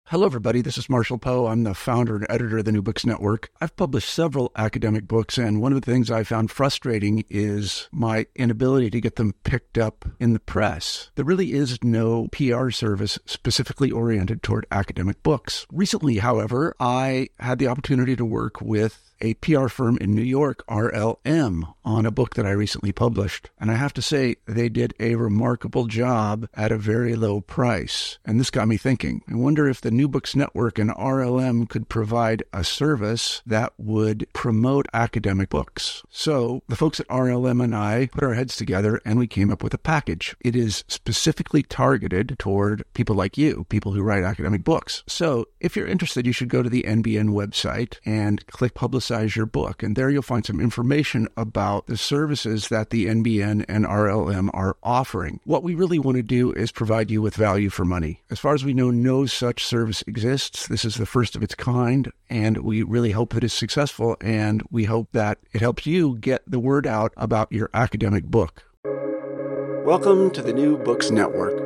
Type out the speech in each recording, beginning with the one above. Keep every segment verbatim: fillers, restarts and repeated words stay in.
Hello, everybody. This is Marshall Poe. I'm the founder and editor of the New Books Network. I've published several academic books, and one of the things I found frustrating is my inability to get them picked up in the press. There really is no P R service specifically oriented toward academic books. Recently, however, I had the opportunity to work with a P R firm in New York, R L M, on a book that I recently published. And I have to say, they did a remarkable job at a very low price. And this got me thinking. I wonder if the New Books Network and R L M could provide a service that would promote academic books. So the folks at R L M and I put our heads together and we came up with a package. It is specifically targeted toward people like you, people who write academic books. So if you're interested, you should go to the N B N website and click Publicize your book. And there you'll find some information about the services that the N B N and R L M are offering. What we really want to do is provide you with value for money. As far as we know, no such service exists. This is the first of its kind, and we really hope that it's successful, and we hope that it helps you get the word out about your academic book. Welcome to the New Books Network.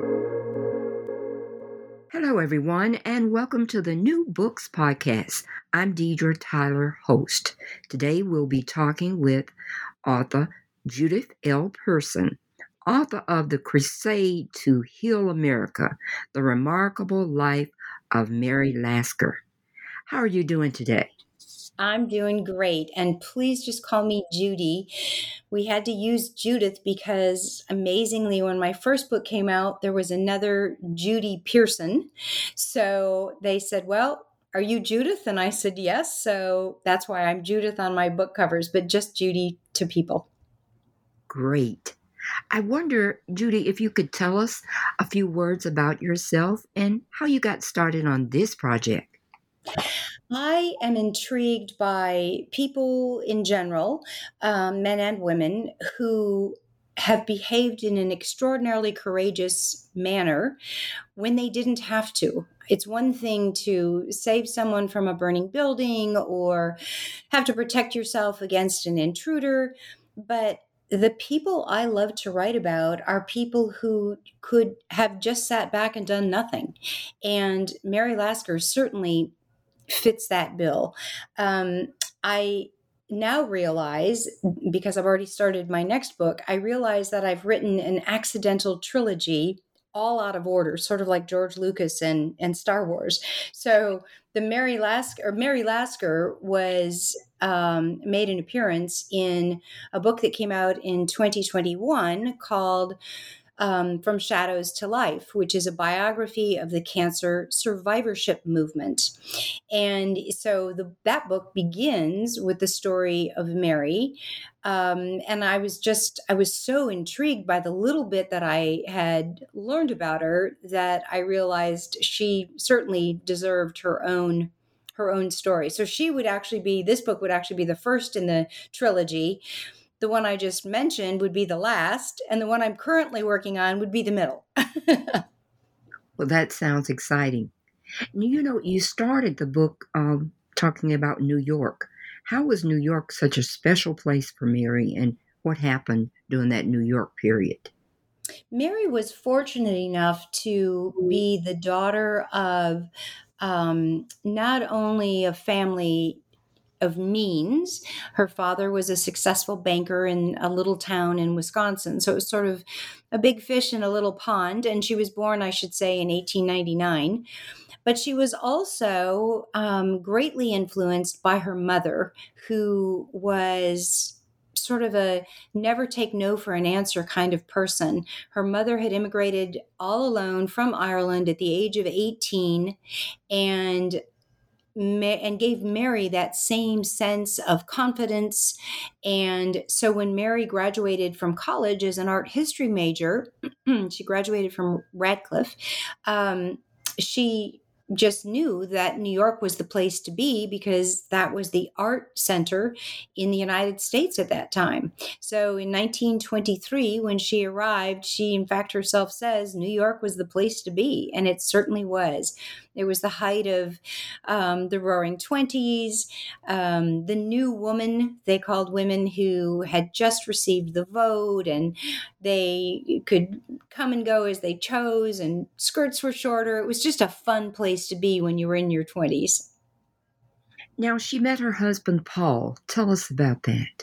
Hello, everyone, and welcome to the New Books Podcast. I'm Deidre Tyler, host. Today, we'll be talking with author Judith L. Pearson, author of The Crusade to Heal America, The Remarkable Life of Mary Lasker. How are you doing today? I'm doing great. And please just call me Judy. We had to use Judith because amazingly, when my first book came out, there was another Judy Pearson. So they said, well, are you Judith? And I said, yes. So that's why I'm Judith on my book covers, but just Judy to people. Great. I wonder, Judy, if you could tell us a few words about yourself and how you got started on this project. I am intrigued by people in general, um, men and women, who have behaved in an extraordinarily courageous manner when they didn't have to. It's one thing to save someone from a burning building or have to protect yourself against an intruder, but the people I love to write about are people who could have just sat back and done nothing. And Mary Lasker certainly fits that bill. Um, I now realize, because I've already started my next book, I realize that I've written an accidental trilogy all out of order, sort of like George Lucas and, and Star Wars. So the Mary Lasker, or Mary Lasker was um, made an appearance in a book that came out in twenty twenty-one called Um, From Shadows to Life, which is a biography of the cancer survivorship movement. And so the, that book begins with the story of Mary. Um, and I was just, I was so intrigued by the little bit that I had learned about her that I realized she certainly deserved her own her own story. So she would actually be, this book would actually be the first in the trilogy. The one I just mentioned would be the last, and the one I'm currently working on would be the middle. Well, that sounds exciting. You know, you started the book um, talking about New York. How was New York such a special place for Mary, and what happened during that New York period? Mary was fortunate enough to be the daughter of um, not only a family of means. Her father was a successful banker in a little town in Wisconsin. So it was sort of a big fish in a little pond. And she was born, I should say, in eighteen ninety-nine. But she was also um, greatly influenced by her mother, who was sort of a never take no for an answer kind of person. Her mother had immigrated all alone from Ireland at the age of eighteen, and and gave Mary that same sense of confidence. And so when Mary graduated from college as an art history major, she graduated from Radcliffe, um, she just knew that New York was the place to be because that was the art center in the United States at that time. So in nineteen twenty-three, when she arrived, she in fact herself says New York was the place to be, and it certainly was. It was the height of um, the Roaring Twenties, um, the new woman, they called women who had just received the vote, and they could come and go as they chose, and skirts were shorter. It was just a fun place to be when you were in your twenties. Now, she met her husband, Paul. Tell us about that.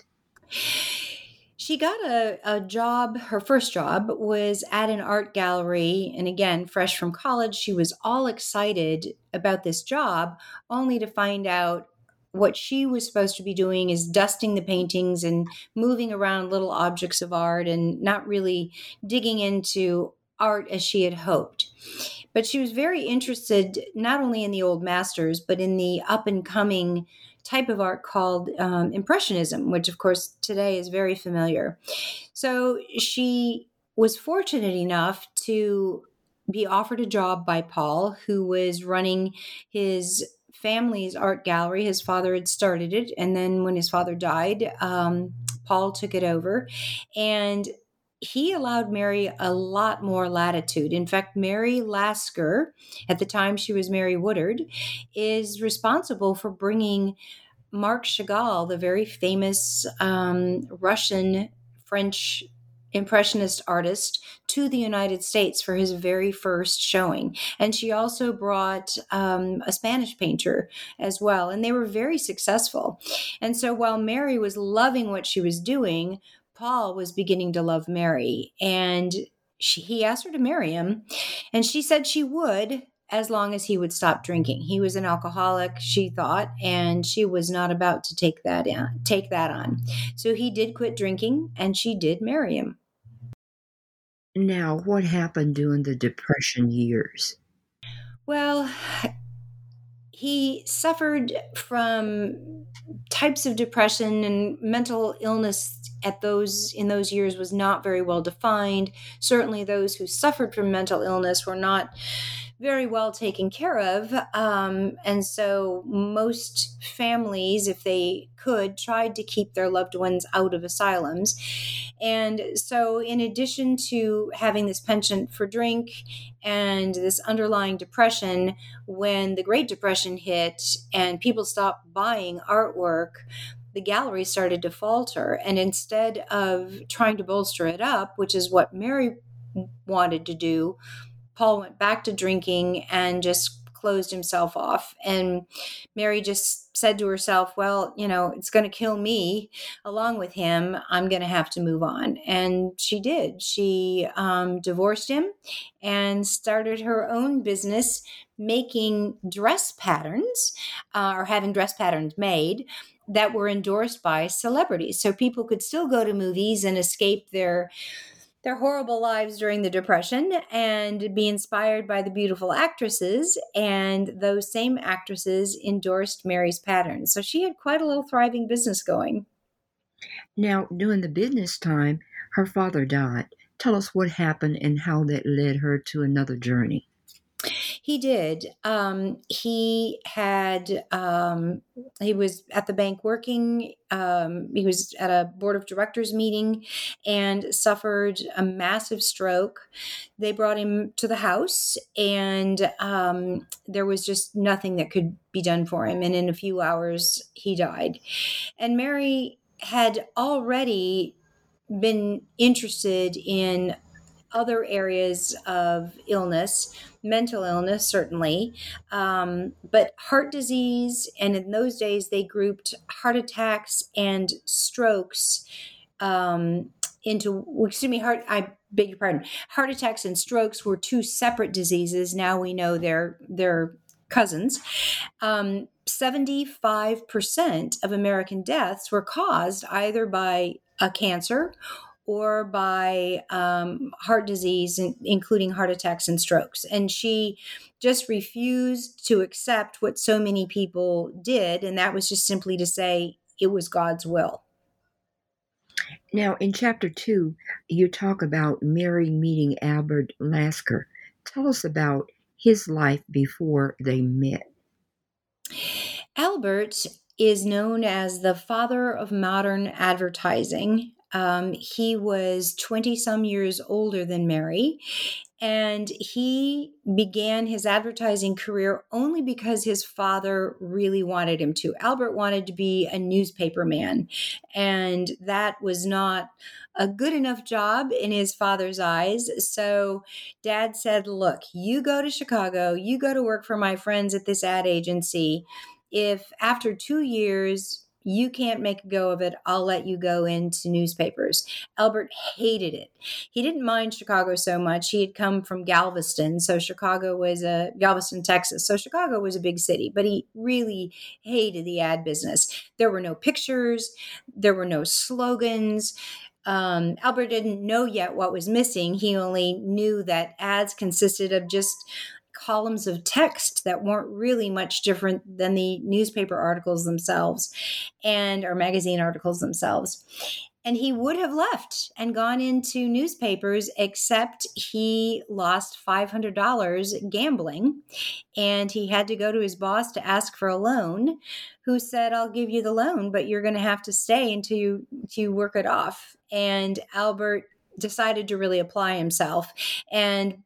She got a, a job. Her first job was at an art gallery. And again, fresh from college, she was all excited about this job, only to find out what she was supposed to be doing is dusting the paintings and moving around little objects of art and not really digging into art as she had hoped. But she was very interested not only in the old masters, but in the up and coming type of art called um, Impressionism, which of course today is very familiar. So she was fortunate enough to be offered a job by Paul, who was running his family's art gallery. His father had started it, and then when his father died, um, Paul took it over, and he allowed Mary a lot more latitude. In fact, Mary Lasker, at the time she was Mary Woodard, is responsible for bringing Marc Chagall, the very famous um, Russian French Impressionist artist, to the United States for his very first showing. And she also brought um, a Spanish painter as well. And they were very successful. And so while Mary was loving what she was doing, Paul was beginning to love Mary. And she, he asked her to marry him. And she said she would, as long as he would stop drinking. He was an alcoholic, she thought, and she was not about to take that in, take that on. So he did quit drinking, and she did marry him. Now, what happened during the Depression years? Well, he suffered from types of depression, and mental illness at those in those years was not very well defined. Certainly those who suffered from mental illness were not very well taken care of. Um, and so most families, if they could, tried to keep their loved ones out of asylums. And so in addition to having this penchant for drink and this underlying depression, when the Great Depression hit and people stopped buying artwork, the gallery started to falter. And instead of trying to bolster it up, which is what Mary wanted to do, Paul went back to drinking and just closed himself off. And Mary just said to herself, well, you know, it's going to kill me along with him. I'm going to have to move on. And she did. She um, divorced him and started her own business making dress patterns uh, or having dress patterns made that were endorsed by celebrities. So people could still go to movies and escape their their horrible lives during the Depression and be inspired by the beautiful actresses. And those same actresses endorsed Mary's patterns. So she had quite a little thriving business going. Now, during the business time, her father died. Tell us what happened and how that led her to another journey. He did. Um, he had, um, he was at the bank working. Um, he was at a board of directors meeting and suffered a massive stroke. They brought him to the house, and um, there was just nothing that could be done for him. And in a few hours, he died. And Mary had already been interested in other areas of illness, mental illness, certainly, um, but heart disease. And in those days, they grouped heart attacks and strokes um, into, excuse me, heart, I beg your pardon, heart attacks and strokes were two separate diseases. Now we know they're, they're cousins. Um, seventy-five percent of American deaths were caused either by a cancer or by um, heart disease, including heart attacks and strokes. And she just refused to accept what so many people did, and that was just simply to say it was God's will. Now, in chapter two, you talk about Mary meeting Albert Lasker. Tell us about his life before they met. Albert is known as the father of modern advertising. Um, he was twenty some years older than Mary, And he began his advertising career only because his father really wanted him to. Albert wanted to be a newspaper man, and that was not a good enough job in his father's eyes. So Dad said, look, you go to Chicago, you go to work for my friends at this ad agency. If after two years you can't make a go of it, I'll let you go into newspapers. Albert hated it. He didn't mind Chicago so much. He had come from Galveston. So Chicago was a Galveston, Texas. So Chicago was a big city, but he really hated the ad business. There were no pictures. There were no slogans. Um, Albert didn't know yet what was missing. He only knew that ads consisted of just columns of text that weren't really much different than the newspaper articles themselves and or magazine articles themselves. And he would have left and gone into newspapers, except he lost five hundred dollars gambling. And he had to go to his boss to ask for a loan, who said, I'll give you the loan, but you're going to have to stay until you, until you work it off. And Albert decided to really apply himself. And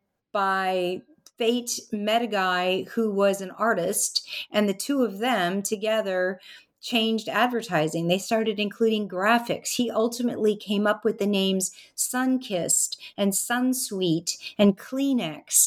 by fate, met a guy who was an artist, and the two of them together changed advertising. They started including graphics. He ultimately came up with the names Sunkissed and Sunsweet and Kleenex.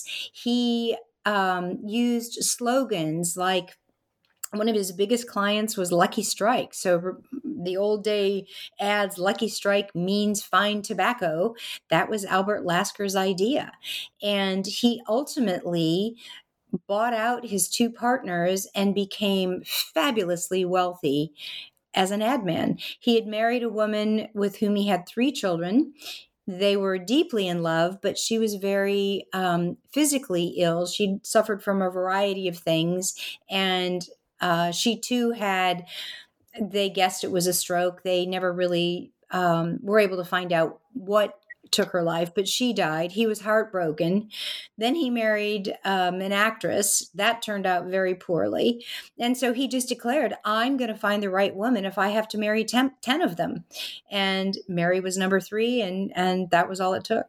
He um, used slogans like, one of his biggest clients was Lucky Strike. So the old day ads, Lucky Strike means fine tobacco. That was Albert Lasker's idea. And he ultimately bought out his two partners and became fabulously wealthy as an ad man. He had married a woman with whom he had three children. They were deeply in love, but she was very um, physically ill. She suffered from a variety of things, and Uh, she too had, they guessed it was a stroke. They never really um, were able to find out what took her life, but she died. He was heartbroken. Then he married um, an actress. That turned out very poorly. And so he just declared, I'm going to find the right woman if I have to marry ten, ten of them. And Mary was number three, and, and that was all it took.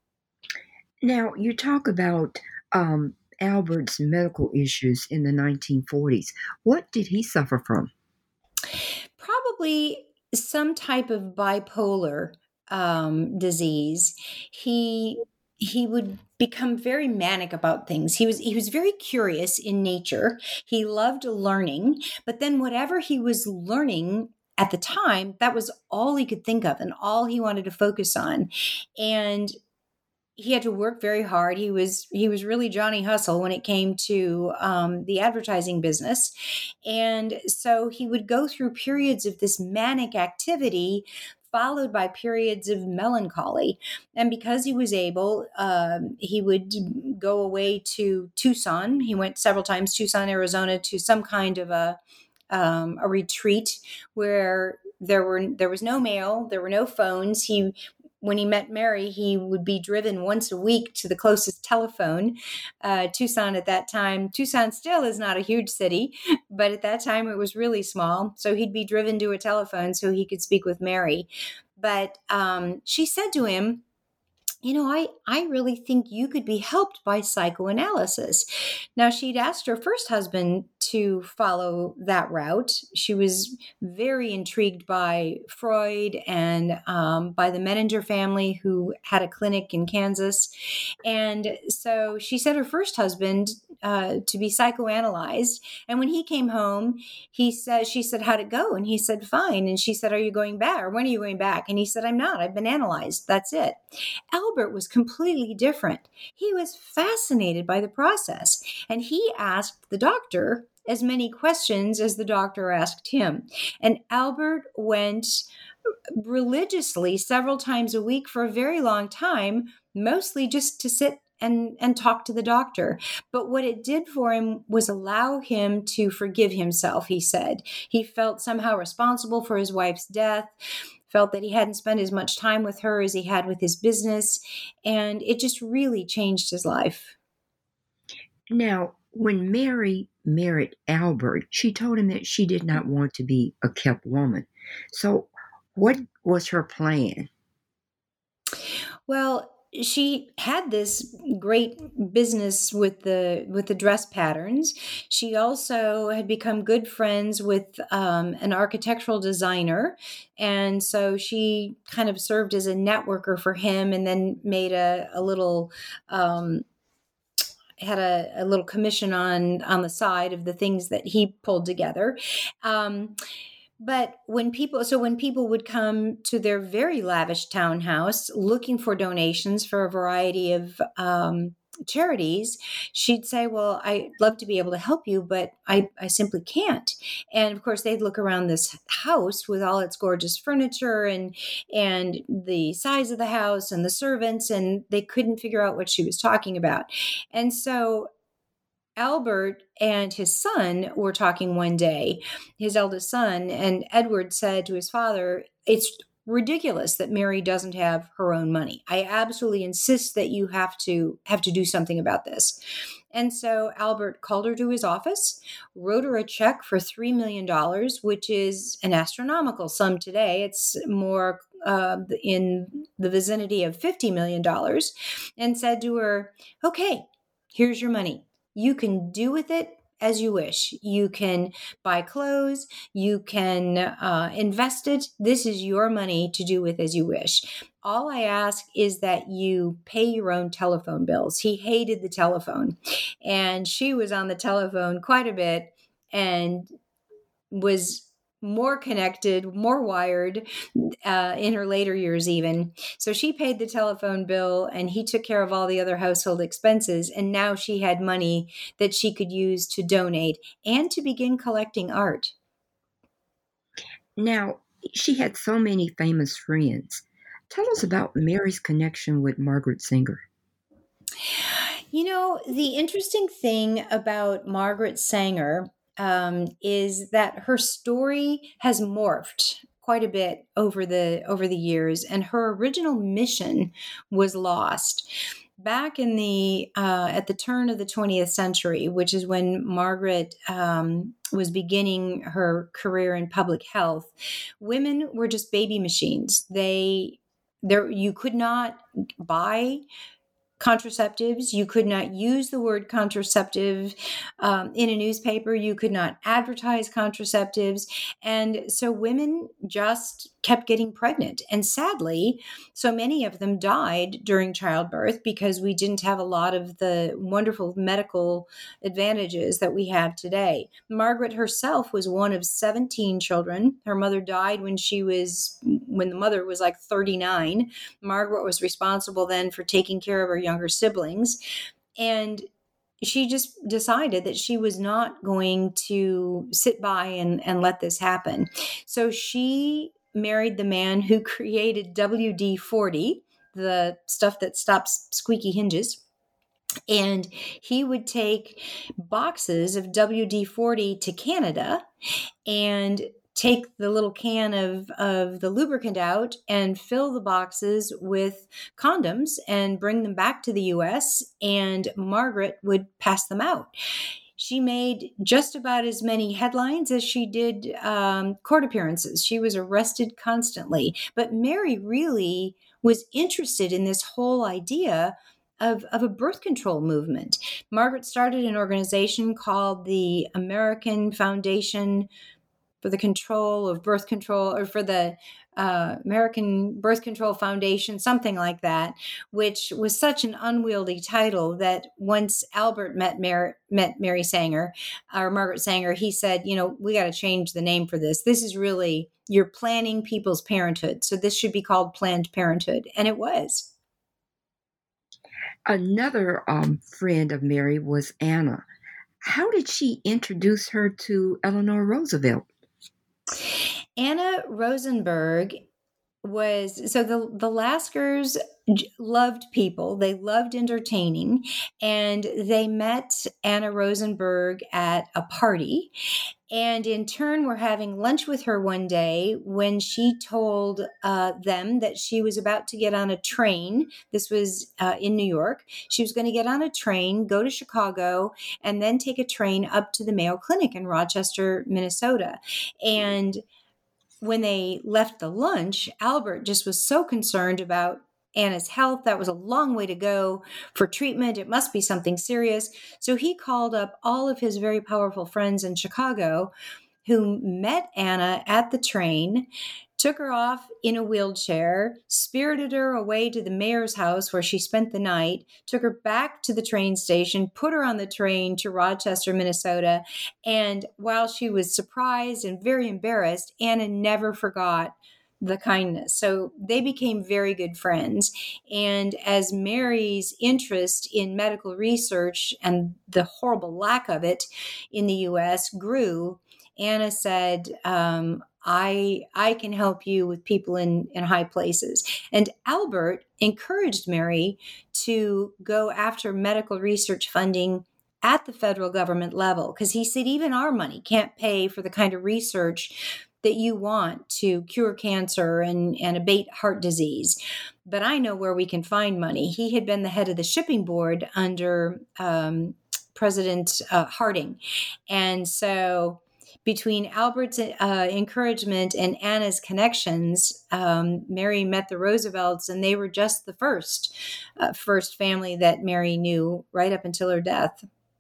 Now, you talk about um, Albert's medical issues in the nineteen forties. What did he suffer from? Probably some type of bipolar um, disease. He he would become very manic about things. He was he was very curious in nature. He loved learning, but then whatever he was learning at the time, that was all he could think of and all he wanted to focus on. And he had to work very hard. He was he was really Johnny Hustle when it came to um, the advertising business. And so he would go through periods of this manic activity followed by periods of melancholy. And because he was able, um, he would go away to Tucson. He went several times, Tucson, Arizona, to some kind of a um, a retreat where there were there was no mail, there were no phones. He When he met Mary, he would be driven once a week to the closest telephone. Uh, Tucson at that time, Tucson still is not a huge city, but at that time it was really small. So he'd be driven to a telephone so he could speak with Mary. But um, she said to him, you know, I, I really think you could be helped by psychoanalysis. Now, she'd asked her first husband to follow that route. She was very intrigued by Freud and um, by the Menninger family, who had a clinic in Kansas. And so she said her first husband uh, to be psychoanalyzed. And when he came home, he said, she said, how'd it go? And he said, fine. And she said, are you going back? Or when are you going back? And he said, I'm not. I've been analyzed. That's it. Albert was completely different. He was fascinated by the process, and he asked the doctor as many questions as the doctor asked him. And Albert went religiously several times a week for a very long time, mostly just to sit and, and talk to the doctor. But what it did for him was allow him to forgive himself, he said. He felt somehow responsible for his wife's death, felt that he hadn't spent as much time with her as he had with his business, and it just really changed his life. Now, when Mary married Albert, she told him that she did not want to be a kept woman. So what was her plan? Well, she had this great business with the with the dress patterns. She also had become good friends with um, an architectural designer, and so she kind of served as a networker for him, and then made a, a little um, had a, a little commission on on the side of the things that he pulled together. Um, But when people, so when people would come to their very lavish townhouse looking for donations for a variety of um, charities, she'd say, well, I'd love to be able to help you, but I, I simply can't. And of course, they'd look around this house with all its gorgeous furniture and, and the size of the house and the servants, and they couldn't figure out what she was talking about. And so Albert and his son were talking one day, his eldest son, and Edward said to his father, it's ridiculous that Mary doesn't have her own money. I absolutely insist that you have to have to do something about this. And so Albert called her to his office, wrote her a check for three million dollars, which is an astronomical sum today. It's more uh, in the vicinity of fifty million dollars, and said to her, okay, here's your money. You can do with it as you wish. You can buy clothes. You can uh, invest it. This is your money to do with as you wish. All I ask is that you pay your own telephone bills. He hated the telephone. And she was on the telephone quite a bit and was more connected, more wired uh, in her later years even. So she paid the telephone bill and he took care of all the other household expenses. And now she had money that she could use to donate and to begin collecting art. Now, she had so many famous friends. Tell us about Mary's connection with Margaret Sanger. You know, the interesting thing about Margaret Sanger um, is that her story has morphed quite a bit over the over the years, and her original mission was lost. Back in the uh, at the turn of the twentieth century, which is when Margaret um, was beginning her career in public health, women were just baby machines. They there you could not buy contraceptives. You could not use the word contraceptive um, in a newspaper. You could not advertise contraceptives. And so women just kept getting pregnant. And sadly, so many of them died during childbirth because we didn't have a lot of the wonderful medical advantages that we have today. Margaret herself was one of seventeen children. Her mother died when she was, when the mother was like thirty-nine. Margaret was responsible then for taking care of her younger siblings. And she just decided that she was not going to sit by and, and let this happen. So she married the man who created W D forty, the stuff that stops squeaky hinges. And he would take boxes of W D forty to Canada and take the little can of, of the lubricant out and fill the boxes with condoms and bring them back to the U S, and Margaret would pass them out. She made just about as many headlines as she did um, court appearances. She was arrested constantly. But Mary really was interested in this whole idea of, of a birth control movement. Margaret started an organization called the American Foundation for the Control of Birth Control, or for the uh, American Birth Control Foundation, something like that, which was such an unwieldy title that once Albert met Mary, met Mary Sanger, or Margaret Sanger, he said, you know, we got to change the name for this. This is really, you're planning people's parenthood. So this should be called Planned Parenthood. And it was. Another um, friend of Mary was Anna. How did she introduce her to Eleanor Roosevelt? Anna Rosenberg was, so the, the Laskers loved people. They loved entertaining. And they met Anna Rosenberg at a party. And in turn, were having lunch with her one day when she told uh, them that she was about to get on a train. This was uh, in New York. She was going to get on a train, go to Chicago, and then take a train up to the Mayo Clinic in Rochester, Minnesota. And when they left the lunch, Albert just was so concerned about Anna's health. That was a long way to go for treatment. It must be something serious. So he called up all of his very powerful friends in Chicago who met Anna at the train, took her off in a wheelchair, spirited her away to the mayor's house where she spent the night, took her back to the train station, put her on the train to Rochester, Minnesota. And while she was surprised and very embarrassed, Anna never forgot the kindness. So they became very good friends. And as Mary's interest in medical research and the horrible lack of it in the U S grew, Anna said, um, I I can help you with people in, in high places. And Albert encouraged Mary to go after medical research funding at the federal government level, because he said, even our money can't pay for the kind of research that you want to cure cancer and, and abate heart disease. But I know where we can find money. He had been the head of the shipping board under um, President uh, Harding. And so between Albert's uh, encouragement and Anna's connections, um, Mary met the Roosevelts, and they were just the first, uh, first family that Mary knew right up until her death.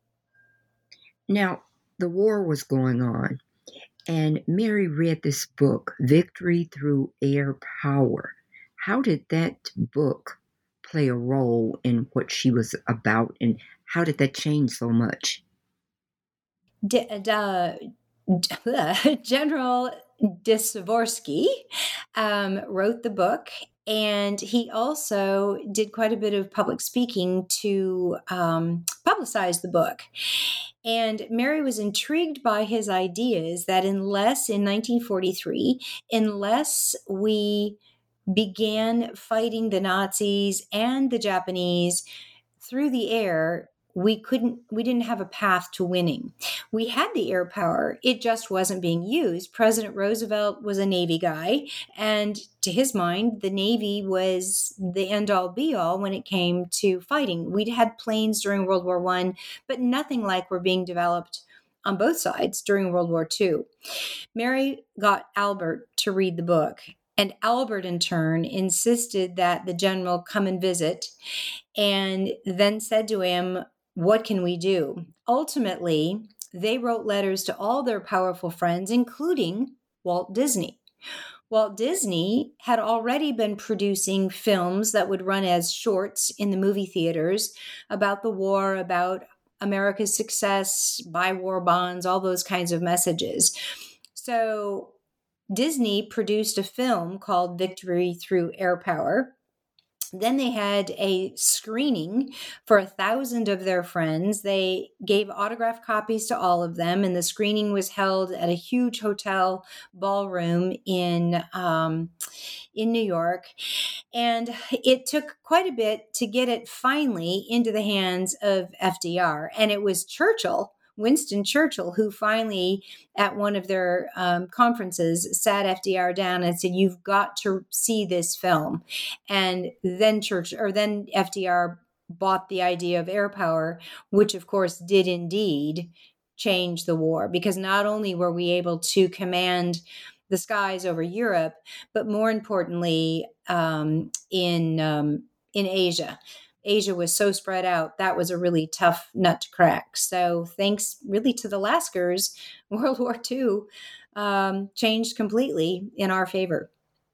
Now, the war was going on, and Mary read this book, Victory Through Air Power. How did that book play a role in what she was about, and how did that change so much? D- uh, General Dvorsky um, wrote the book, and he also did quite a bit of public speaking to um, publicize the book. And Mary was intrigued by his ideas that unless in nineteen forty-three, unless we began fighting the Nazis and the Japanese through the air, we couldn't, we didn't have a path to winning. We had the air power. It just wasn't being used. President Roosevelt was a Navy guy, and to his mind, the Navy was the end all be all when it came to fighting. We'd had planes during World War One, but nothing like were being developed on both sides during World War Two. Mary got Albert to read the book, and Albert, in turn, insisted that the general come and visit, and then said to him, what can we do? Ultimately, they wrote letters to all their powerful friends, including Walt Disney. Walt Disney had already been producing films that would run as shorts in the movie theaters about the war, about America's success, buy war bonds, all those kinds of messages. So Disney produced a film called Victory Through Air Power. Then they had a screening for a thousand of their friends. They gave autographed copies to all of them, and the screening was held at a huge hotel ballroom in um, in New York. And it took quite a bit to get it finally into the hands of F D R. And it was Churchill, Winston Churchill, who finally, at one of their um, conferences, sat F D R down and said, "You've got to see this film." And then Church, or then F D R bought the idea of air power, which of course did indeed change the war, because not only were we able to command the skies over Europe, but more importantly, um, in um, in Asia. Asia was so spread out, that was a really tough nut to crack. So thanks really to the Laskers, World War Two um, changed completely in our favor.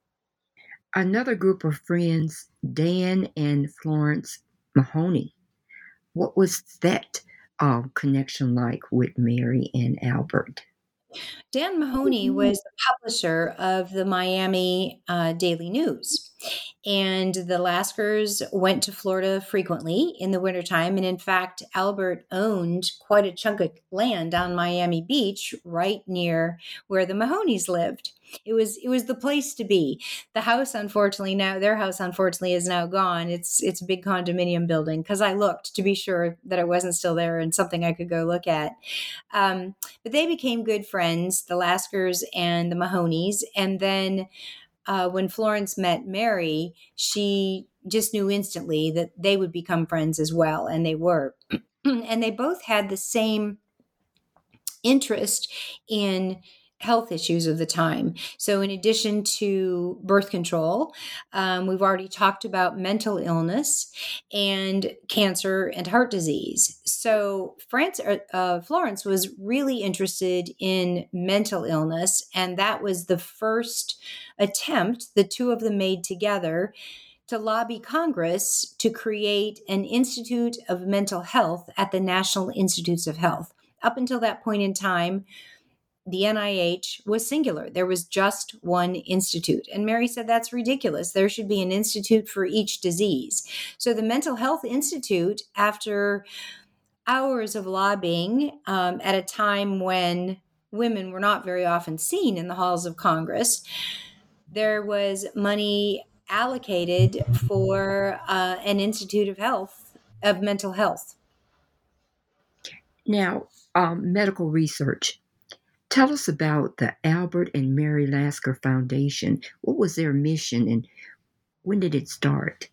Another group of friends, Dan and Florence Mahoney. What was that uh, connection like with Mary and Albert? Dan Mahoney was the publisher of the Miami uh, Daily News. And the Laskers went to Florida frequently in the wintertime. And in fact, Albert owned quite a chunk of land on Miami Beach, right near where the Mahoneys lived. It was it was the place to be. The house, unfortunately, now their house, unfortunately, is now gone. It's it's a big condominium building, because I looked to be sure that it wasn't still there and something I could go look at. Um, but they became good friends, the Laskers and the Mahoneys. And then uh, when Florence met Mary, she just knew instantly that they would become friends as well, and they were. And they both had the same interest in health issues of the time. So in addition to birth control, um, we've already talked about mental illness and cancer and heart disease. So France, uh, Florence was really interested in mental illness, and that was the first attempt the two of them made together to lobby Congress to create an Institute of Mental Health at the National Institutes of Health. Up until that point in time, the N I H was singular. There was just one institute. And Mary said, that's ridiculous. There should be an institute for each disease. So the Mental Health Institute, after hours of lobbying, um, at a time when women were not very often seen in the halls of Congress, there was money allocated for uh, an Institute of Health, of Mental Health. Now, um, medical research. Tell us about the Albert and Mary Lasker Foundation. What was their mission and when did it start?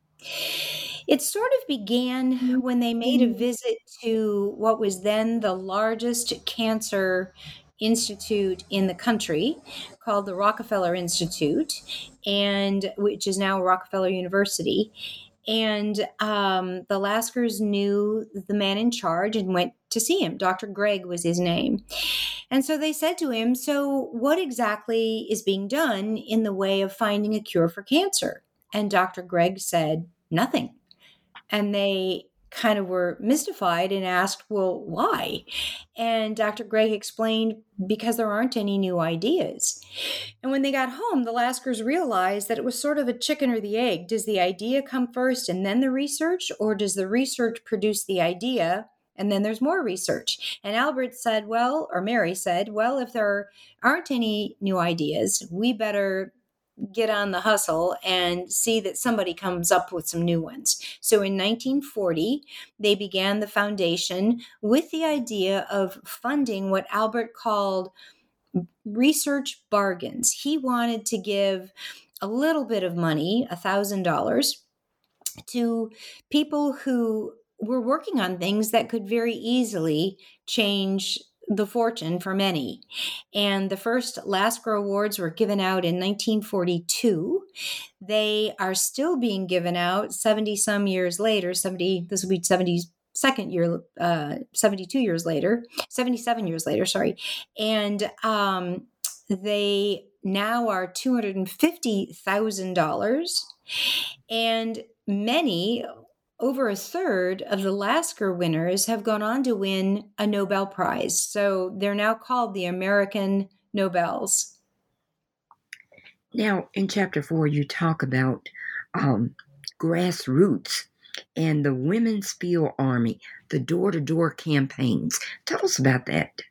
It sort of began when they made a visit to what was then the largest cancer institute in the country, called the Rockefeller Institute, and which is now Rockefeller University. And um, the Laskers knew the man in charge and went to see him. Doctor Gregg was his name. And so they said to him, so what exactly is being done in the way of finding a cure for cancer? And Doctor Gregg said, nothing. And they kind of were mystified and asked, well, why? And Doctor Gregg explained, because there aren't any new ideas. And when they got home, the Laskers realized that it was sort of a chicken or the egg. Does the idea come first and then the research, or does the research produce the idea and then there's more research? And Albert said, well, or Mary said, well, if there aren't any new ideas, we better get on the hustle and see that somebody comes up with some new ones. So in nineteen forty, they began the foundation with the idea of funding what Albert called research bargains. He wanted to give a little bit of money, one thousand dollars, to people who were working on things that could very easily change the fortune for many. And the first Lasker Awards were given out in nineteen forty-two. They are still being given out seventy some years later. seventy, this will be seventy-second year, uh, seventy-two years later, seventy-seven years later, sorry. And um, they now are two hundred fifty thousand dollars. And many, over a third of the Lasker winners have gone on to win a Nobel Prize. So they're now called the American Nobels. Now, in chapter four, you talk about um, grassroots and the Women's Field Army, the door-to-door campaigns. Tell us about that.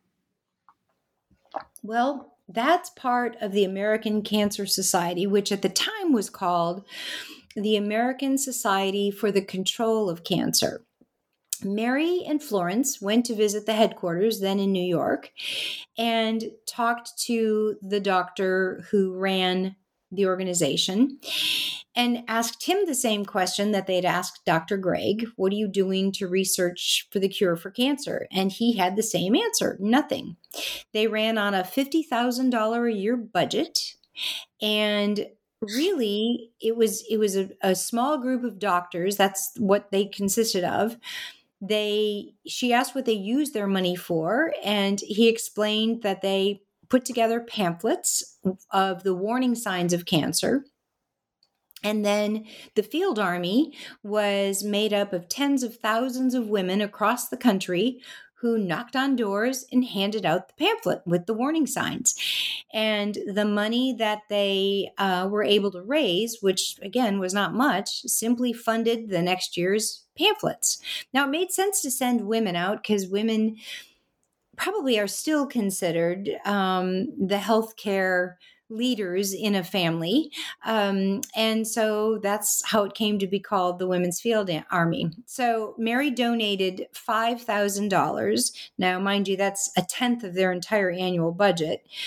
Well, that's part of the American Cancer Society, which at the time was called the American Society for the Control of Cancer. Mary and Florence went to visit the headquarters, then in New York, and talked to the doctor who ran the organization and asked him the same question that they'd asked Doctor Gregg. What are you doing to research for the cure for cancer? And he had the same answer, nothing. They ran on a fifty thousand dollars a year budget, and really, it was it was a, a small group of doctors. That's what they consisted of. They she asked what they used their money for, and he explained that they put together pamphlets of the warning signs of cancer. And then the field army was made up of tens of thousands of women across the country who knocked on doors and handed out the pamphlet with the warning signs. And the money that they uh, were able to raise, which again was not much, simply funded the next year's pamphlets. Now, it made sense to send women out because women probably are still considered um, the healthcare leaders in a family. Um, and so that's how it came to be called the Women's Field Army. So Mary donated five thousand dollars. Now, mind you, that's a tenth of their entire annual budget.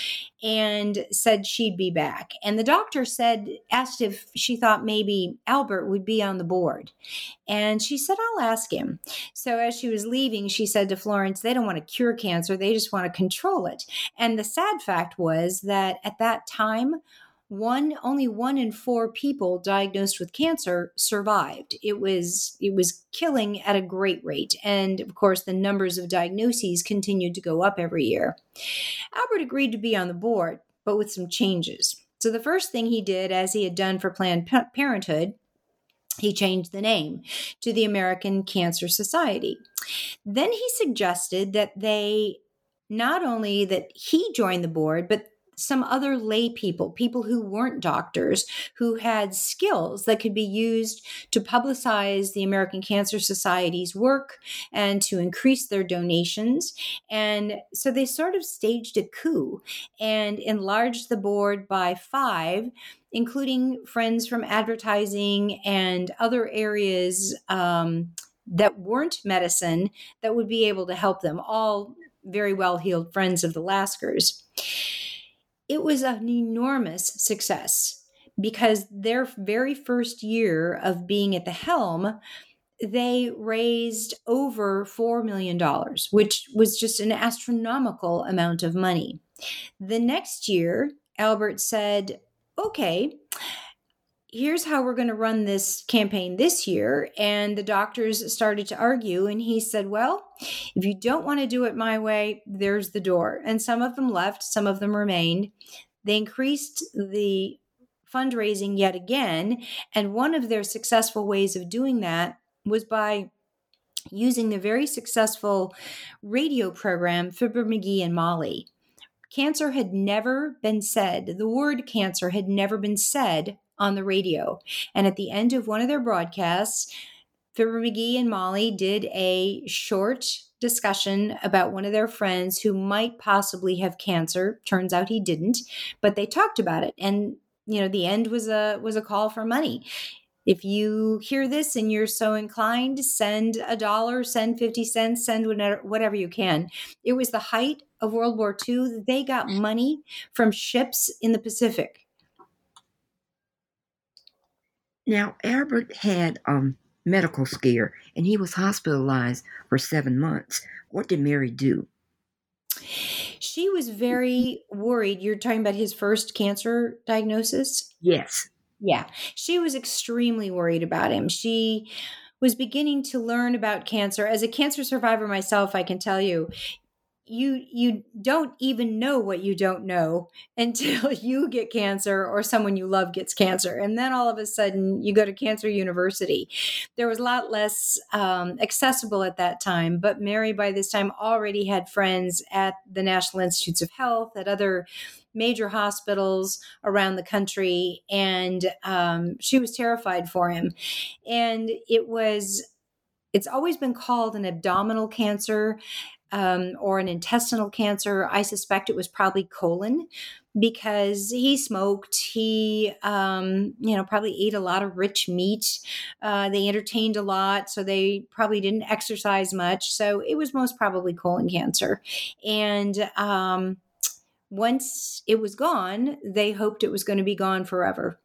and said she'd be back. And the doctor said, asked if she thought maybe Albert would be on the board. And she said, I'll ask him. So as she was leaving, she said to Florence, they don't want to cure cancer. They just want to control it. And the sad fact was that at that time, one only one in four people diagnosed with cancer survived. It was it was killing at a great rate. And of course, the numbers of diagnoses continued to go up every year. Albert agreed to be on the board, but with some changes. So the first thing he did, as he had done for Planned Parenthood, he changed the name to the American Cancer Society. Then he suggested that they not only that he join the board, but some other lay people, people who weren't doctors, who had skills that could be used to publicize the American Cancer Society's work and to increase their donations. And so they sort of staged a coup and enlarged the board by five, including friends from advertising and other areas um, that weren't medicine that would be able to help them, all very well-heeled friends of the Laskers. It was an enormous success because their very first year of being at the helm, they raised over four million dollars, which was just an astronomical amount of money. The next year, Albert said, okay, here's how we're going to run this campaign this year. And the doctors started to argue. And he said, well, if you don't want to do it my way, there's the door. And some of them left, some of them remained. They increased the fundraising yet again. And one of their successful ways of doing that was by using the very successful radio program, Fibber McGee and Molly. Cancer had never been said, the word cancer had never been said on the radio. And at the end of one of their broadcasts, Fibber McGee and Molly did a short discussion about one of their friends who might possibly have cancer. Turns out he didn't, but they talked about it. And, you know, the end was a was a call for money. If you hear this and you're so inclined, send a dollar, send fifty cents, send whatever, whatever you can. It was the height of World War Two. They got money from ships in the Pacific. Now, Albert had a um, medical scare, and he was hospitalized for seven months. What did Mary do? She was very worried. You're talking about his first cancer diagnosis? Yes. Yeah. She was extremely worried about him. She was beginning to learn about cancer. As a cancer survivor myself, I can tell you, you you don't even know what you don't know until you get cancer or someone you love gets cancer. And then all of a sudden you go to Cancer University. There was a lot less um, accessible at that time, but Mary by this time already had friends at the National Institutes of Health, at other major hospitals around the country. And um, she was terrified for him. And it was, it's always been called an abdominal cancer. Um, or an intestinal cancer. I suspect it was probably colon because he smoked. He, um, you know, probably ate a lot of rich meat. Uh, they entertained a lot, so they probably didn't exercise much. So it was most probably colon cancer. And um, once it was gone, they hoped it was going to be gone forever.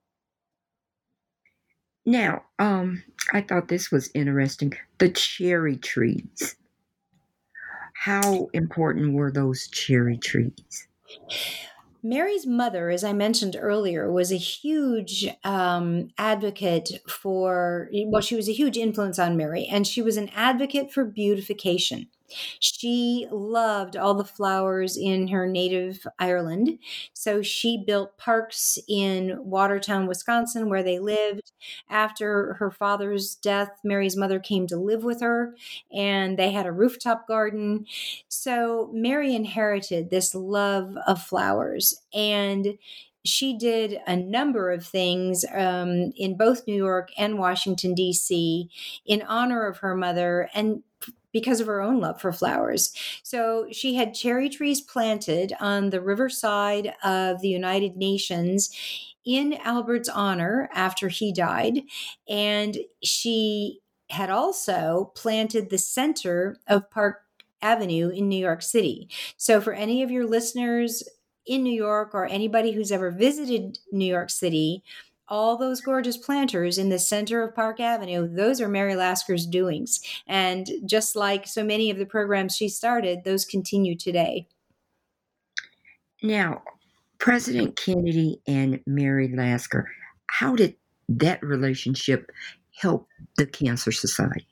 Now, um, I thought this was interesting. The cherry trees. How important were those cherry trees? Mary's mother, as I mentioned earlier, was a huge um, advocate for, well, she was a huge influence on Mary, and she was an advocate for beautification. She loved all the flowers in her native Ireland. So she built parks in Watertown, Wisconsin, where they lived. After her father's death, Mary's mother came to live with her, and they had a rooftop garden. So Mary inherited this love of flowers, and she did a number of things um, in both New York and Washington, D C in honor of her mother and because of her own love for flowers. So she had cherry trees planted on the riverside of the United Nations in Albert's honor after he died. And she had also planted the center of Park Avenue in New York City. So for any of your listeners in New York or anybody who's ever visited New York City, all those gorgeous planters in the center of Park Avenue, those are Mary Lasker's doings. And just like so many of the programs she started, those continue today. Now, President Kennedy and Mary Lasker, how did that relationship help the Cancer Society?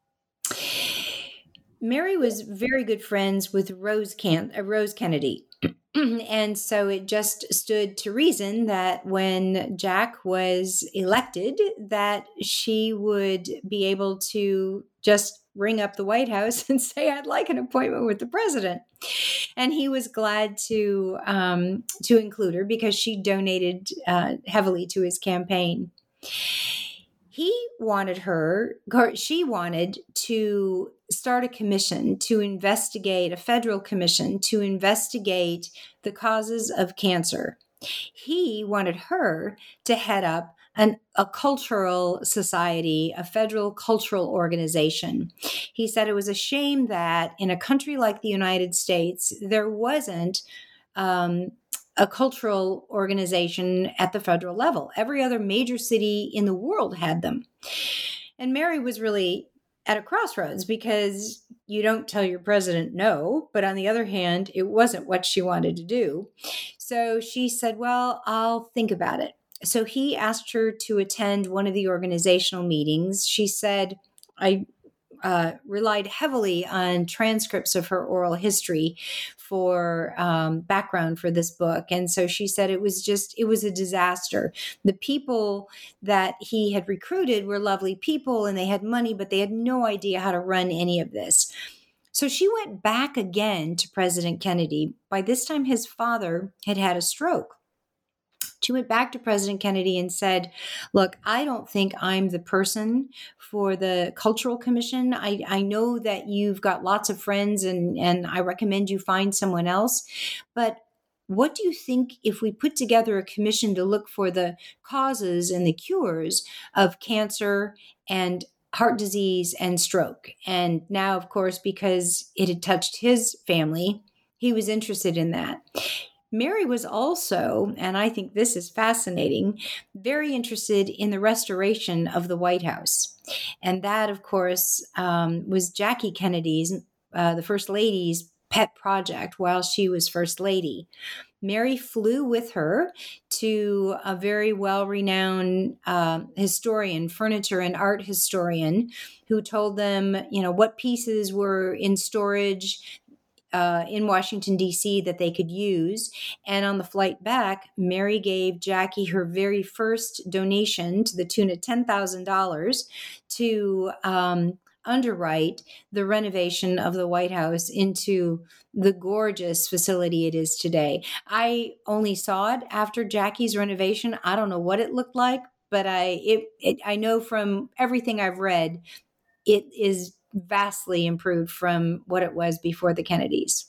Mary was very good friends with Rose, Can- uh, Rose Kennedy. And so it just stood to reason that when Jack was elected, that she would be able to just ring up the White House and say, I'd like an appointment with the president. And he was glad to um, to include her because she donated uh, heavily to his campaign. He wanted her, she wanted to start a commission to investigate, a federal commission to investigate the causes of cancer. He wanted her to head up an, a cultural society, a federal cultural organization. He said it was a shame that in a country like the United States, there wasn't um, a cultural organization at the federal level. Every other major city in the world had them. And Mary was really at a crossroads because you don't tell your president no, but on the other hand, it wasn't what she wanted to do. So she said, well, I'll think about it. So he asked her to attend one of the organizational meetings. She said, I uh, relied heavily on transcripts of her oral history for um, background for this book. And so she said it was just, it was a disaster. The people that he had recruited were lovely people and they had money, but they had no idea how to run any of this. So she went back again to President Kennedy. By this time, his father had had a stroke. She went back to President Kennedy and said, look, I don't think I'm the person for the Cultural Commission. I, I know that you've got lots of friends and, and I recommend you find someone else. But what do you think if we put together a commission to look for the causes and the cures of cancer and heart disease and stroke? And now, of course, because it had touched his family, he was interested in that. Mary was also, and I think this is fascinating, very interested in the restoration of the White House. And that, of course, um, was Jackie Kennedy's, uh, the First Lady's pet project while she was First Lady. Mary flew with her to a very well-renowned uh, historian, furniture and art historian, who told them, you know, what pieces were in storage Uh, in Washington, D C that they could use. And on the flight back, Mary gave Jackie her very first donation to the tune of ten thousand dollars to um, underwrite the renovation of the White House into the gorgeous facility it is today. I only saw it after Jackie's renovation. I don't know what it looked like, but I it, it I know from everything I've read, it is vastly improved from what it was before the Kennedys.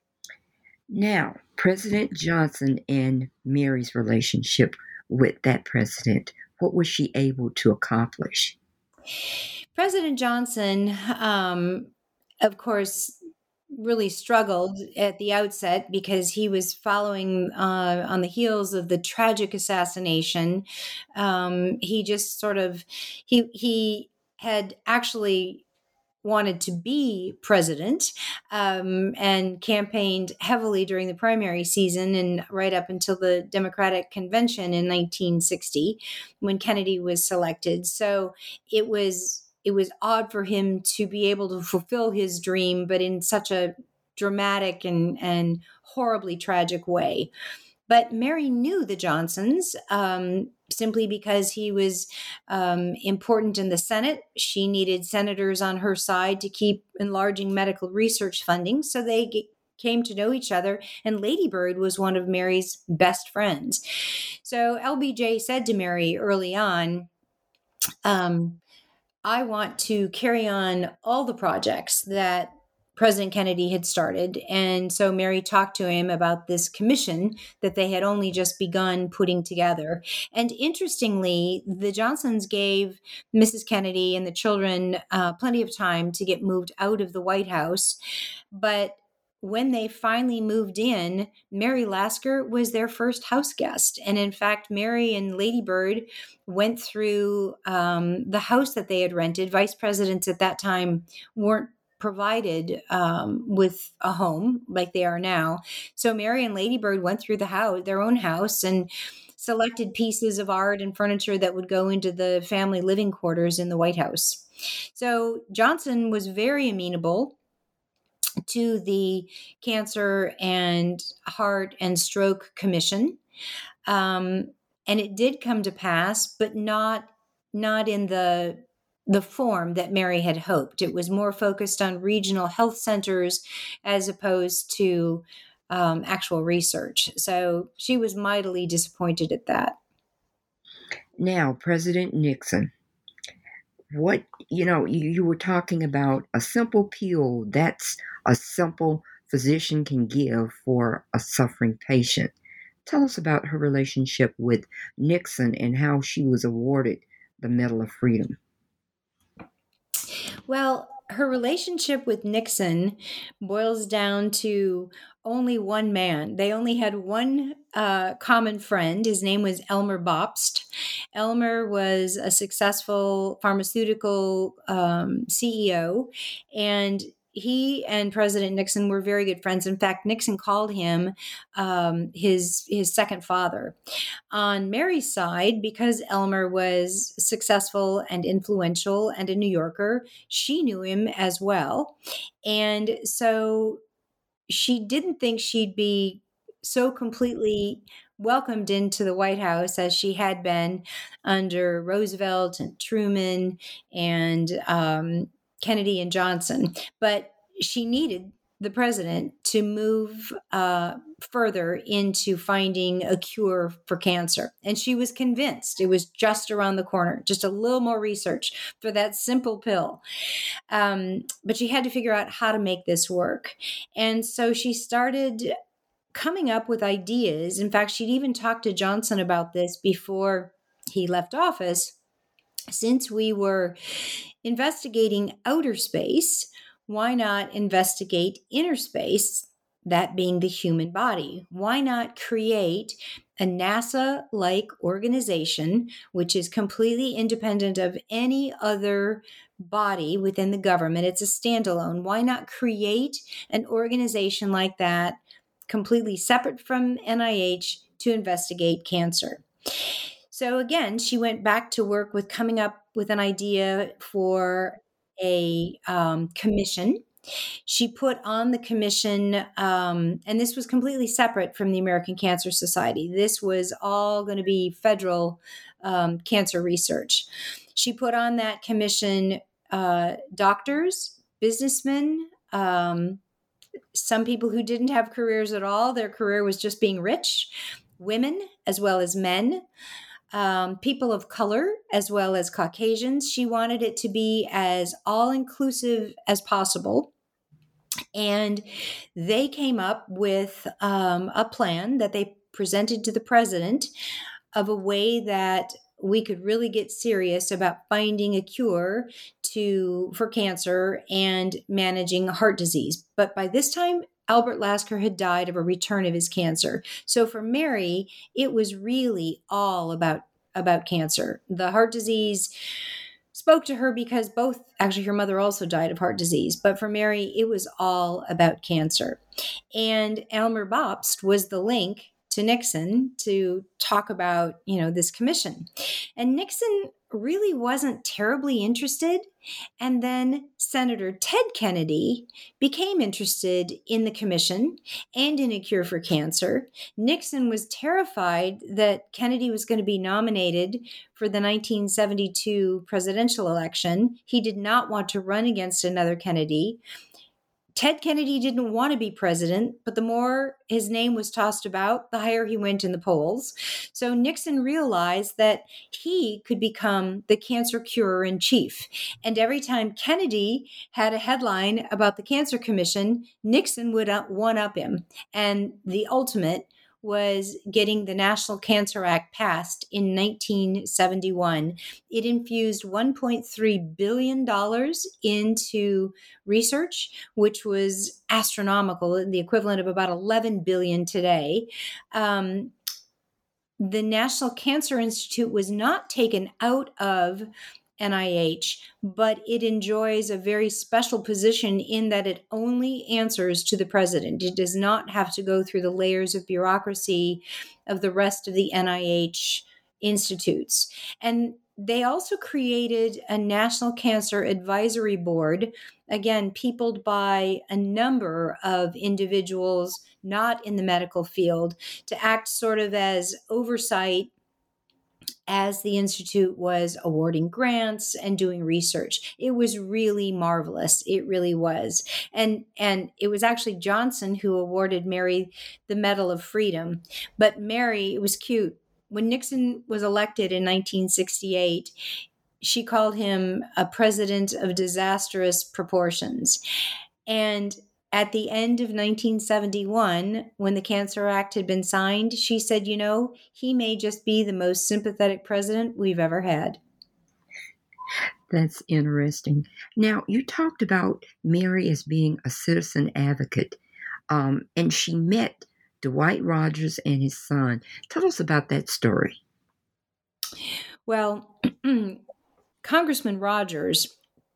Now, President Johnson and Mary's relationship with that president, what was she able to accomplish? President Johnson, um, of course, really struggled at the outset because he was following uh, on the heels of the tragic assassination. Um, he just sort of, he, he had actually wanted to be president um, and campaigned heavily during the primary season and right up until the Democratic Convention in nineteen sixty when Kennedy was selected. So it was it was odd for him to be able to fulfill his dream, but in such a dramatic and, and horribly tragic way. But Mary knew the Johnsons um, simply because he was um, important in the Senate. She needed senators on her side to keep enlarging medical research funding. So they g- came to know each other. And Lady Bird was one of Mary's best friends. So L B J said to Mary early on, um, I want to carry on all the projects that President Kennedy had started. And so Mary talked to him about this commission that they had only just begun putting together. And interestingly, the Johnsons gave Missus Kennedy and the children uh, plenty of time to get moved out of the White House. But when they finally moved in, Mary Lasker was their first house guest. And in fact, Mary and Lady Bird went through um, the house that they had rented. Vice presidents at that time weren't provided um, with a home like they are now. So Mary and Lady Bird went through the house, their own house, and selected pieces of art and furniture that would go into the family living quarters in the White House. So Johnson was very amenable to the Cancer and Heart and Stroke Commission. Um, and it did come to pass, but not not in the the form that Mary had hoped. It was more focused on regional health centers as opposed to um, actual research. So she was mightily disappointed at that. Now, President Nixon, what, you know, you, you were talking about a simple pill that's a simple physician can give for a suffering patient. Tell us about her relationship with Nixon and how she was awarded the Medal of Freedom. Well, her relationship with Nixon boils down to only one man. They only had one uh, common friend. His name was Elmer Bobst. Elmer was a successful pharmaceutical um, C E O, and he and President Nixon were very good friends. In fact, Nixon called him um, his his second father. On Mary's side, because Elmer was successful and influential and a New Yorker, she knew him as well. And so she didn't think she'd be so completely welcomed into the White House as she had been under Roosevelt and Truman and um, Kennedy and Johnson. But she needed the president to move uh, further into finding a cure for cancer. And she was convinced it was just around the corner, just a little more research for that simple pill. Um, but she had to figure out how to make this work. And so she started coming up with ideas. In fact, she'd even talked to Johnson about this before he left office. Since we were investigating outer space, why not investigate inner space, that being the human body? Why not create a NASA-like organization, which is completely independent of any other body within the government? It's a standalone. Why not create an organization like that, completely separate from N I H, to investigate cancer? So again, she went back to work with coming up with an idea for a um, commission. She put on the commission, um, and this was completely separate from the American Cancer Society. This was all going to be federal um, cancer research. She put on that commission uh, doctors, businessmen, um, some people who didn't have careers at all. Their career was just being rich, women as well as men. Um, people of color as well as Caucasians. She wanted it to be as all-inclusive as possible. And they came up with um, a plan that they presented to the president of a way that we could really get serious about finding a cure to for cancer and managing heart disease. But by this time, Albert Lasker had died of a return of his cancer. So for Mary, it was really all about, about cancer. The heart disease spoke to her because both, actually her mother also died of heart disease, but for Mary, it was all about cancer. And Elmer Bobst was the link to Nixon to talk about, you know, this commission. And Nixon really wasn't terribly interested. And then Senator Ted Kennedy became interested in the commission and in a cure for cancer. Nixon was terrified that Kennedy was going to be nominated for the nineteen seventy-two presidential election. He did not want to run against another Kennedy. Ted Kennedy didn't want to be president, but the more his name was tossed about, the higher he went in the polls. So Nixon realized that he could become the cancer curer in chief. And every time Kennedy had a headline about the Cancer Commission, Nixon would one-up him. And the ultimate was getting the National Cancer Act passed in nineteen seventy-one. It infused one point three billion dollars into research, which was astronomical, the equivalent of about eleven billion dollars today. Um, the National Cancer Institute was not taken out of N I H, but it enjoys a very special position in that it only answers to the president. It does not have to go through the layers of bureaucracy of the rest of the N I H institutes. And they also created a National Cancer Advisory Board, again, peopled by a number of individuals not in the medical field, to act sort of as oversight as the Institute was awarding grants and doing research. It was really marvelous. It really was. And, and it was actually Johnson who awarded Mary the Medal of Freedom. But Mary, it was cute. When Nixon was elected in nineteen sixty-eight, she called him a president of disastrous proportions. And at the end of nineteen seventy-one, when the Cancer Act had been signed, she said, you know, he may just be the most sympathetic president we've ever had. That's interesting. Now, you talked about Mary as being a citizen advocate, um, and she met Dwight Rogers and his son. Tell us about that story. Well, Congressman Rogers,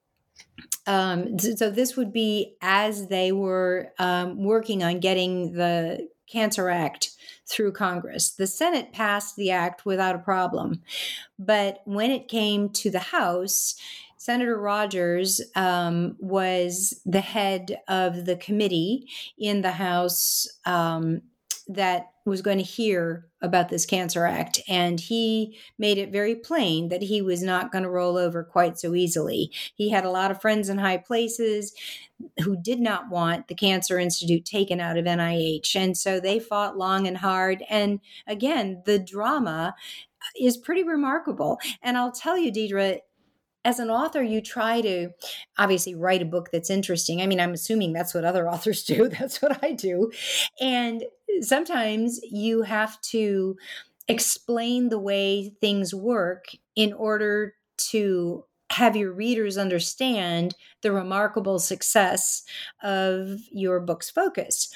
Um, so this would be as they were um, working on getting the Cancer Act through Congress. The Senate passed the act without a problem. But when it came to the House, Senator Rogers um, was the head of the committee in the House um, that was going to hear about this Cancer Act. And he made it very plain that he was not going to roll over quite so easily. He had a lot of friends in high places who did not want the Cancer Institute taken out of N I H. And so they fought long and hard. And again, the drama is pretty remarkable. And I'll tell you, Deidre, as an author, you try to obviously write a book that's interesting. I mean, I'm assuming that's what other authors do. That's what I do. And sometimes you have to explain the way things work in order to have your readers understand the remarkable success of your book's focus.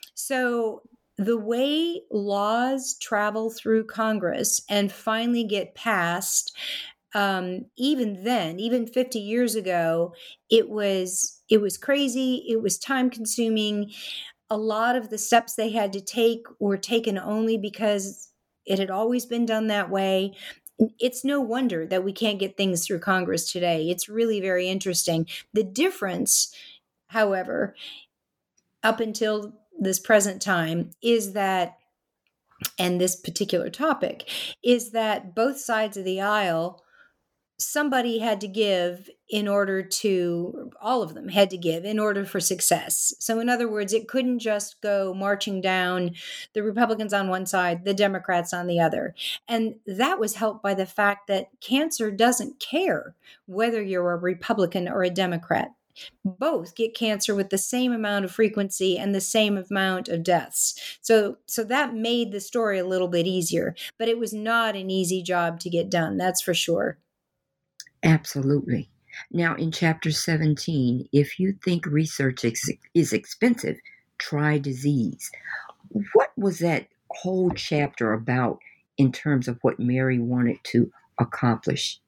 So the way laws travel through Congress and finally get passed, Um, even then, even fifty years ago, it was it was crazy. It was time consuming. A lot of the steps they had to take were taken only because it had always been done that way. It's no wonder that we can't get things through Congress today. It's really very interesting. The difference, however, up until this present time is that, and this particular topic, is that both sides of the aisle, somebody had to give in order to, all of them had to give in order for success. So in other words, it couldn't just go marching down, the Republicans on one side, the Democrats on the other. And that was helped by the fact that cancer doesn't care whether you're a Republican or a Democrat. Both get cancer with the same amount of frequency and the same amount of deaths. So, so that made the story a little bit easier, but it was not an easy job to get done. That's for sure. Absolutely. Now, in chapter seventeen, if you think research ex- is expensive, try disease. What was that whole chapter about in terms of what Mary wanted to accomplish?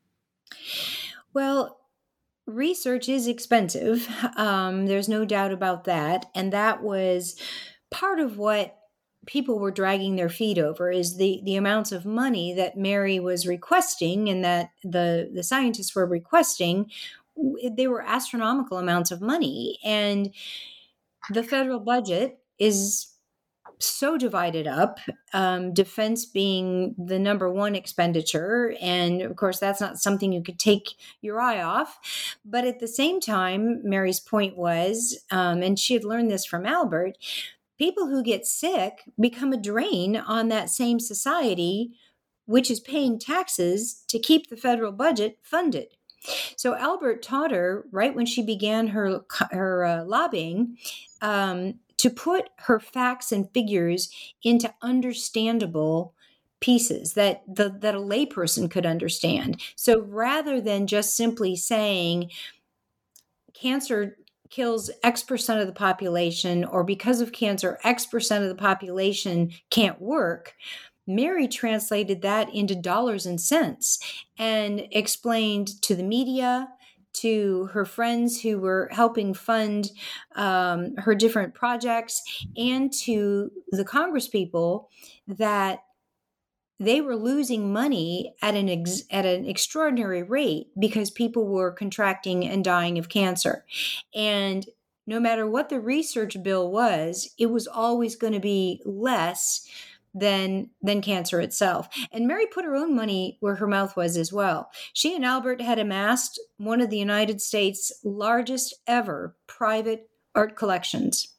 Well, research is expensive. Um, there's no doubt about that. And that was part of what people were dragging their feet over, is the the amounts of money that Mary was requesting and that the the scientists were requesting. They were astronomical amounts of money, and the federal budget is so divided up, um, defense being the number one expenditure. And of course, that's not something you could take your eye off. But at the same time, Mary's point was, um, and she had learned this from Albert, people who get sick become a drain on that same society, which is paying taxes to keep the federal budget funded. So Albert taught her, right when she began her her uh, lobbying, um, to put her facts and figures into understandable pieces that the, that a layperson could understand. So rather than just simply saying cancer kills X percent of the population, or because of cancer, X percent of the population can't work, Mary translated that into dollars and cents and explained to the media, to her friends who were helping fund um, her different projects, and to the congresspeople that they were losing money at an ex- at an extraordinary rate because people were contracting and dying of cancer. And no matter what the research bill was, it was always going to be less than than cancer itself. And Mary put her own money where her mouth was as well. She and Albert had amassed one of the United States' largest ever private art collections.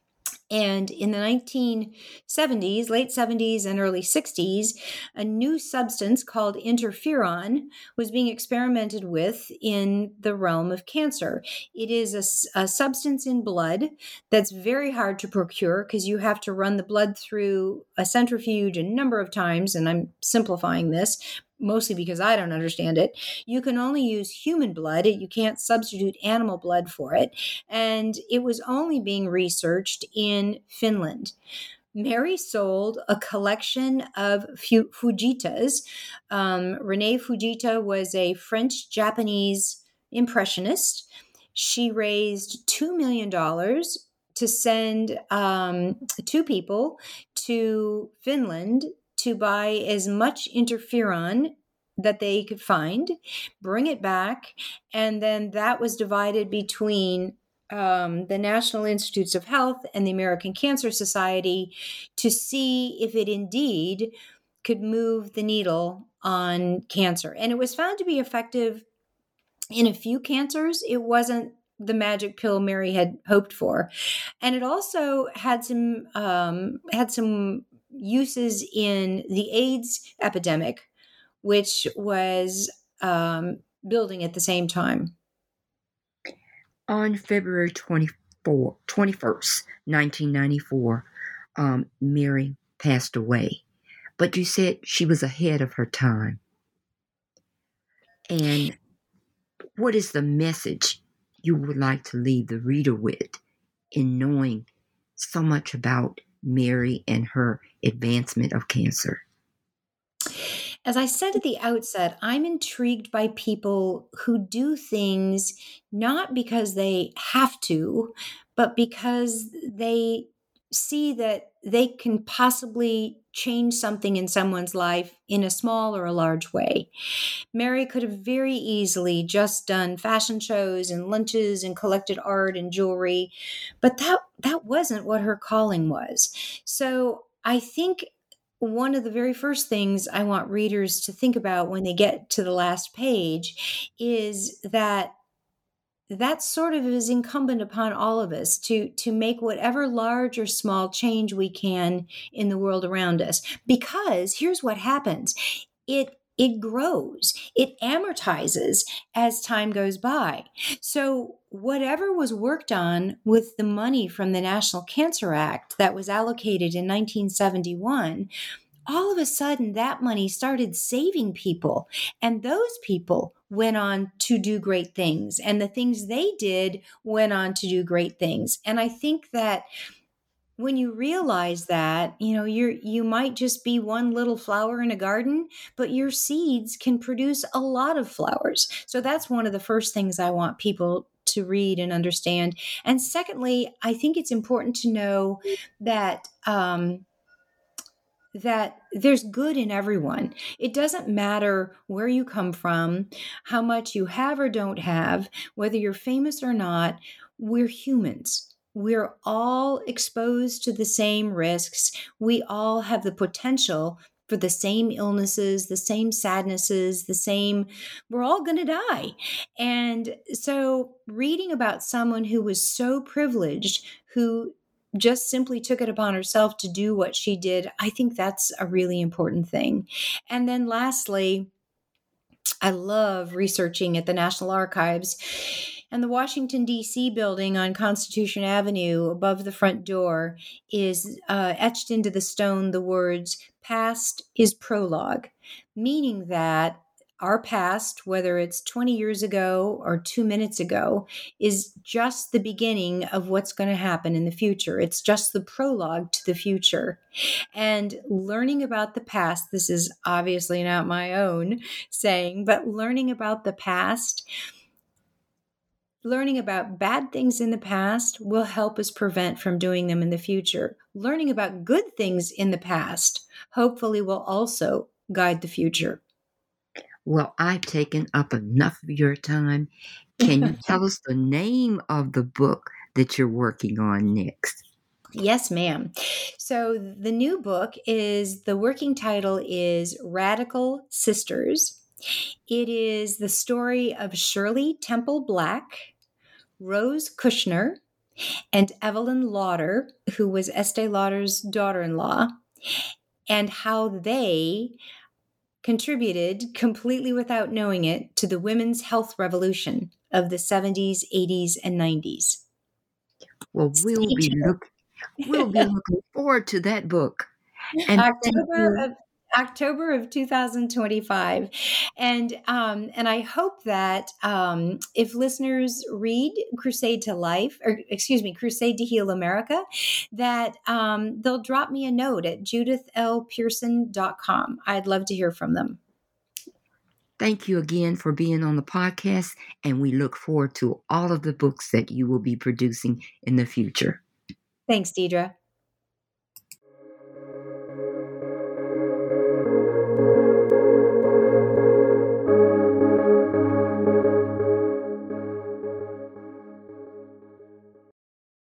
And in the nineteen seventies, late seventies and early sixties, a new substance called interferon was being experimented with in the realm of cancer. It is a, a substance in blood that's very hard to procure because you have to run the blood through a centrifuge a number of times, and I'm simplifying this, mostly because I don't understand it. You can only use human blood. You can't substitute animal blood for it. And it was only being researched in Finland. Mary sold a collection of Fujitas. Um, Rene Fujita was a French-Japanese impressionist. She raised two million dollars to send um, two people to Finland to buy as much interferon that they could find, bring it back, and then that was divided between um, the National Institutes of Health and the American Cancer Society to see if it indeed could move the needle on cancer. And it was found to be effective in a few cancers. It wasn't the magic pill Mary had hoped for. And it also had some um, had some uses in the AIDS epidemic, which was um, building at the same time. On February twenty-fourth, twenty-first, nineteen ninety-four, um, Mary passed away. But you said she was ahead of her time. And what is the message you would like to leave the reader with in knowing so much about Mary and her advancement of cancer? As I said at the outset, I'm intrigued by people who do things not because they have to, but because they see that they can possibly change something in someone's life in a small or a large way. Mary could have very easily just done fashion shows and lunches and collected art and jewelry, but that that wasn't what her calling was. So I think one of the very first things I want readers to think about when they get to the last page is that that sort of is incumbent upon all of us to, to make whatever large or small change we can in the world around us. Because here's what happens. It it grows, it amortizes as time goes by. So whatever was worked on with the money from the National Cancer Act that was allocated in nineteen seventy-one, all of a sudden that money started saving people, and those people went on to do great things, and the things they did went on to do great things. And I think that when you realize that, you know, you're you might just be one little flower in a garden, but your seeds can produce a lot of flowers. So that's one of the first things I want people to read and understand. And secondly, I think it's important to know that um, that there's good in everyone. It doesn't matter where you come from, how much you have or don't have, whether you're famous or not. We're humans. We're all exposed to the same risks. We all have the potential for the same illnesses, the same sadnesses, the same, we're all going to die. And so reading about someone who was so privileged, who just simply took it upon herself to do what she did, I think that's a really important thing. And then lastly, I love researching at the National Archives. And the Washington, D C building on Constitution Avenue above the front door is uh, etched into the stone the words, "Past is prologue," meaning that our past, whether it's twenty years ago or two minutes ago, is just the beginning of what's going to happen in the future. It's just the prologue to the future. And learning about the past, this is obviously not my own saying, but learning about the past, learning about bad things in the past will help us prevent from doing them in the future. Learning about good things in the past, hopefully, will also guide the future. Well, I've taken up enough of your time. Can you tell us the name of the book that you're working on next? Yes, ma'am. So the new book is, the working title is Radical Sisters. It is the story of Shirley Temple Black, Rose Kushner, and Evelyn Lauder, who was Estee Lauder's daughter-in-law, and how they contributed, completely without knowing it, to the women's health revolution of the seventies, eighties, and nineties. Well, we'll be look, we'll be looking forward to that book. And October of October of two thousand twenty-five, and um, and I hope that um, if listeners read Crusade to Life, or excuse me, Crusade to Heal America, that um, they'll drop me a note at judith l pearson dot com. I'd love to hear from them. Thank you again for being on the podcast, and we look forward to all of the books that you will be producing in the future. Thanks, Deidre.